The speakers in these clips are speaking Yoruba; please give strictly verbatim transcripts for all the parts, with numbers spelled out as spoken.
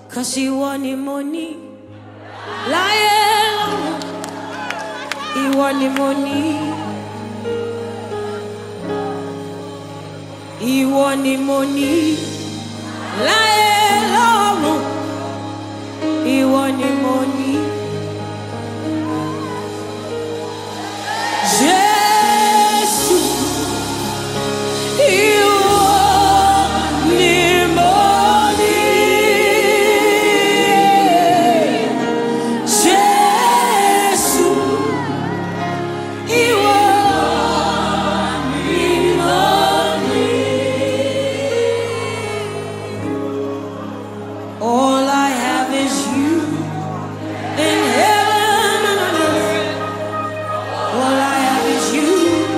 'Cause ìwọ ni mo ní láyé lọ́run, ìwọ ni mo ní, ìwọ ni mo ní láyé lọ́run, ìwọ ni mo ní. Jésù, ìwọ ni mo ní. Jésù, ìwọ ni mo ní. All I have is you in heaven and on earth. All I have is you.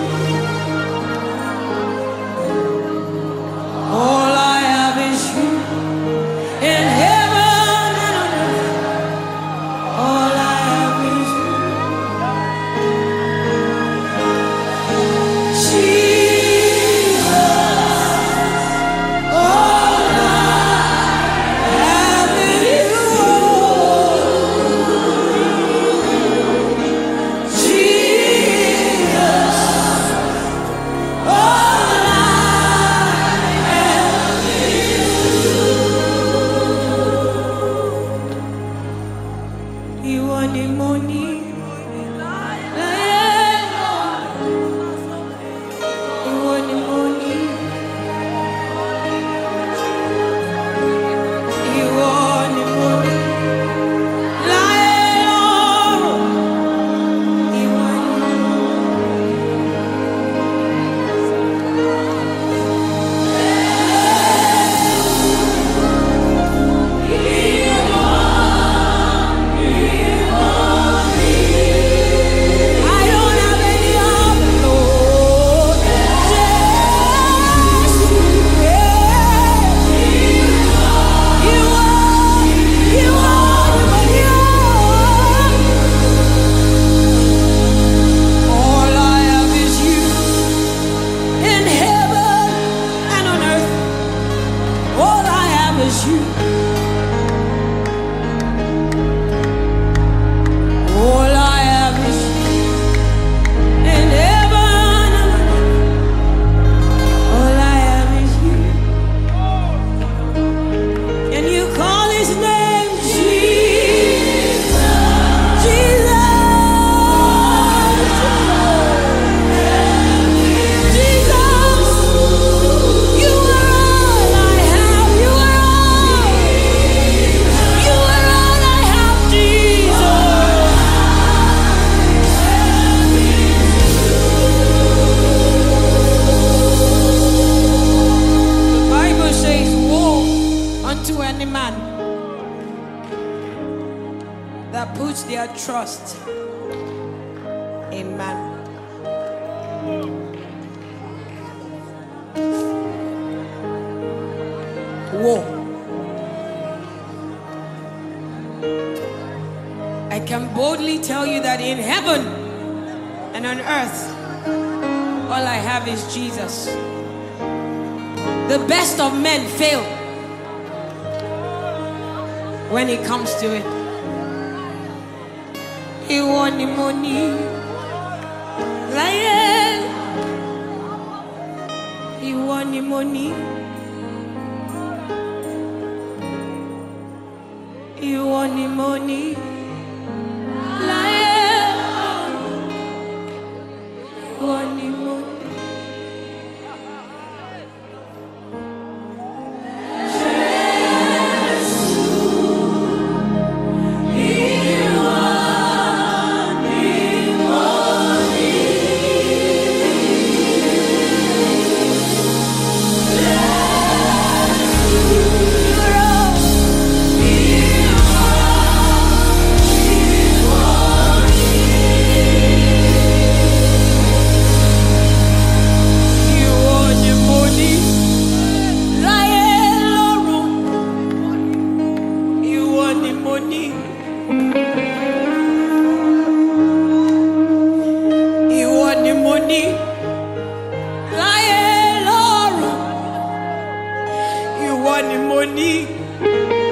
All I have is you in heaven and on earth. All I have is you. Jesus, all I have is you. Jesus, all I have is you. Ìwọ ni mo ní láyé lọ́run, ìwọ ni mo ní, ìwọ ni mo ní láyé lọ́run, ìwọ ni mo ní. I don't have any other, Lord. Just you, yeah. You are, you are, you are. All I have is you in heaven and on earth. All I have is you. All I have is you in heaven and on earth. All I have is you. And you call his name Jesus. Jesus. Jesus. You are all I have. You are all. You are all I have, Jesus. The Bible says, woe unto any man that puts their trust in man. Woe. I can boldly tell you that in heaven and on earth, all I have is Jesus. The best of men fail when it comes to it. Ìwọ ni mo ní láyé, ìwọ ni mo ní, ìwọ ni mo ní láyé, ìwọ ni mo ní. ìwọ ni mo ní.